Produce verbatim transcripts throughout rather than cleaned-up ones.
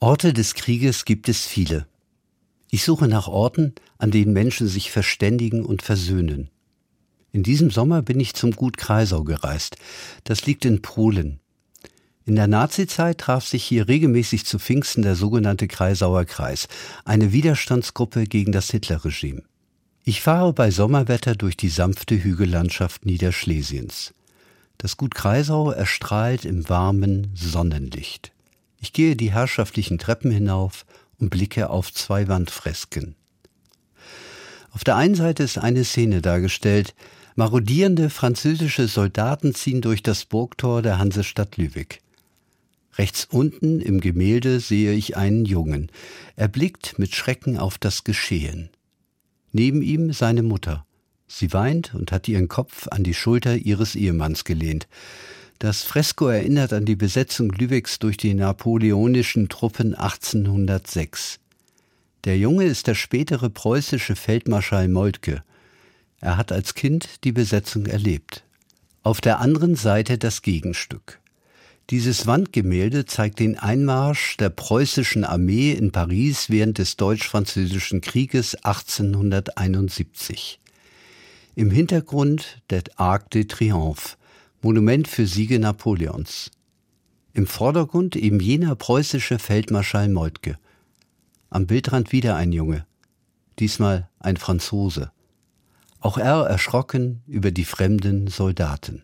Orte des Krieges gibt es viele. Ich suche nach Orten, an denen Menschen sich verständigen und versöhnen. In diesem Sommer bin ich zum Gut Kreisau gereist. Das liegt in Polen. In der Nazizeit traf sich hier regelmäßig zu Pfingsten der sogenannte Kreisauer Kreis, eine Widerstandsgruppe gegen das Hitlerregime. Ich fahre bei Sommerwetter durch die sanfte Hügellandschaft Niederschlesiens. Das Gut Kreisau erstrahlt im warmen Sonnenlicht. Ich gehe die herrschaftlichen Treppen hinauf und blicke auf zwei Wandfresken. Auf der einen Seite ist eine Szene dargestellt. Marodierende französische Soldaten ziehen durch das Burgtor der Hansestadt Lübeck. Rechts unten im Gemälde sehe ich einen Jungen. Er blickt mit Schrecken auf das Geschehen. Neben ihm seine Mutter. Sie weint und hat ihren Kopf an die Schulter ihres Ehemanns gelehnt. Das Fresko erinnert an die Besetzung Lübecks durch die napoleonischen Truppen achtzehnhundertsechs. Der Junge ist der spätere preußische Feldmarschall Moltke. Er hat als Kind die Besetzung erlebt. Auf der anderen Seite das Gegenstück. Dieses Wandgemälde zeigt den Einmarsch der preußischen Armee in Paris während des Deutsch-Französischen Krieges achtzehnhunderteinundsiebzig. Im Hintergrund der Arc de Triomphe, Monument für Siege Napoleons. Im Vordergrund eben jener preußische Feldmarschall Moltke. Am Bildrand wieder ein Junge, diesmal ein Franzose. Auch er erschrocken über die fremden Soldaten.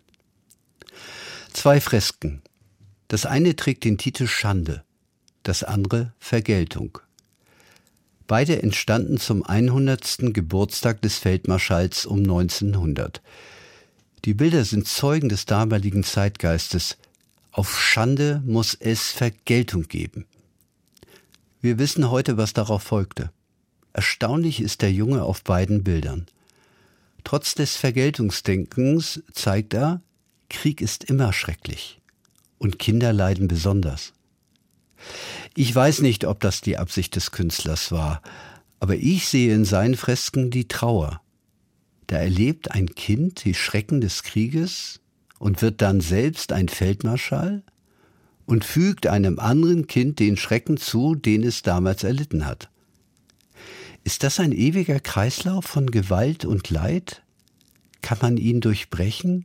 Zwei Fresken. Das eine trägt den Titel Schande, das andere Vergeltung. Beide entstanden zum hundertsten Geburtstag des Feldmarschalls um neunzehnhundert. Die Bilder sind Zeugen des damaligen Zeitgeistes. Auf Schande muss es Vergeltung geben. Wir wissen heute, was darauf folgte. Erstaunlich ist der Junge auf beiden Bildern. Trotz des Vergeltungsdenkens zeigt er, Krieg ist immer schrecklich. Und Kinder leiden besonders. Ich weiß nicht, ob das die Absicht des Künstlers war, aber ich sehe in seinen Fresken die Trauer. Da erlebt ein Kind die Schrecken des Krieges und wird dann selbst ein Feldmarschall und fügt einem anderen Kind den Schrecken zu, den es damals erlitten hat. Ist das ein ewiger Kreislauf von Gewalt und Leid? Kann man ihn durchbrechen?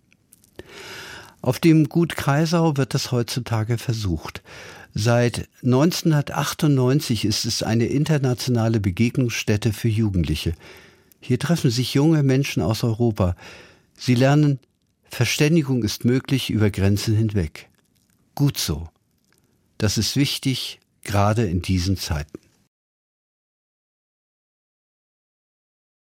Auf dem Gut Kreisau wird das heutzutage versucht. Seit neunzehnhundertachtundneunzig ist es eine internationale Begegnungsstätte für Jugendliche. Hier treffen sich junge Menschen aus Europa. Sie lernen, Verständigung ist möglich über Grenzen hinweg. Gut so. Das ist wichtig, gerade in diesen Zeiten.